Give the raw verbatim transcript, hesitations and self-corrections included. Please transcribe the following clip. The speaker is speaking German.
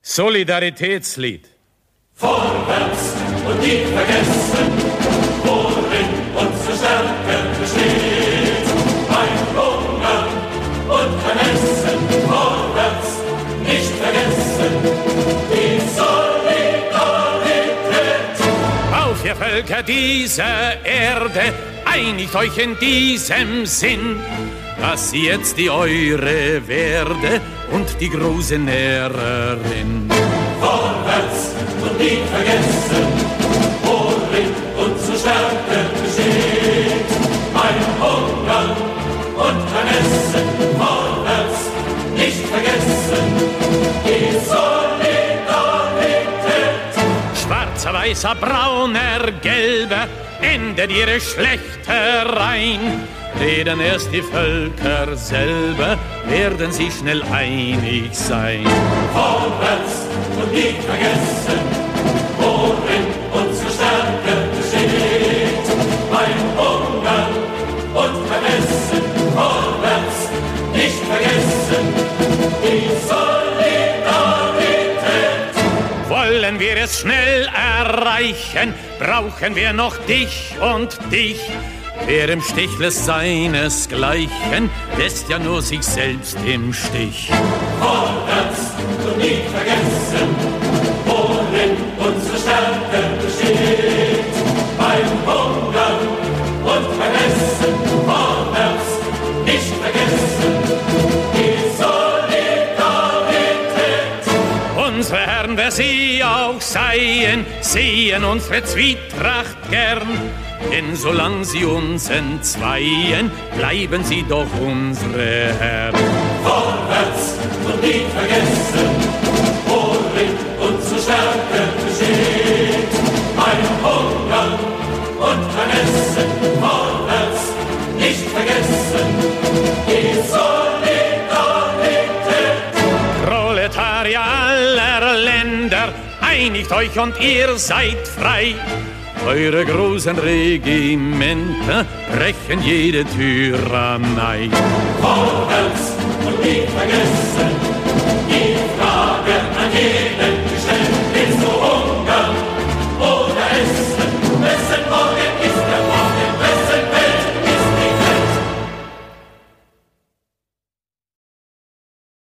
Solidaritätslied. Vorwärts und nie vergessen, worin unsere Stärke besteht. Ein Hunger und kein Essen, vorwärts, nicht vergessen, die Solidarität. Auf ihr Völker dieser Erde, einigt euch in diesem Sinn, dass sie jetzt die eure werde und die große Nährerin. Vorwärts und nie vergessen, worin unsere Stärke besteht. Ein Hunger und kein Essen, vorwärts, nicht vergessen, die Solidarität. Schwarzer, weißer, brauner, gelber, endet ihre Schlechtereien. Reden erst die Völker selber, werden sie schnell einig sein. Vorwärts und nie vergessen, worin unsere Stärke besteht. Ein Hunger und kein Essen, vorwärts, nicht vergessen, die Solidarität. Wollen wir es schnell erreichen, brauchen wir noch dich und dich. Wer im Stich lässt seinesgleichen, lässt ja nur sich selbst im Stich. Vorwärts und nie vergessen, worin unsere Stärke besteht. Beim Hunger und beim Essen, vorwärts, nicht vergessen, die Solidarität. Unsere Herren, wer sie auch seien, sehen unsere Zwietracht gern. Denn solang sie uns entzweien, bleiben sie doch unsere Herren. Vorwärts und nie vergessen, worin unsere Stärke besteht. Ein Hunger und kein Essen, vorwärts, nicht vergessen, die Solidarität. Proletarier aller Länder, einigt euch und ihr seid frei. Eure großen Regimenter brechen jede Tyrannei. Vorwärts und nie vergessen, die Frage an jeden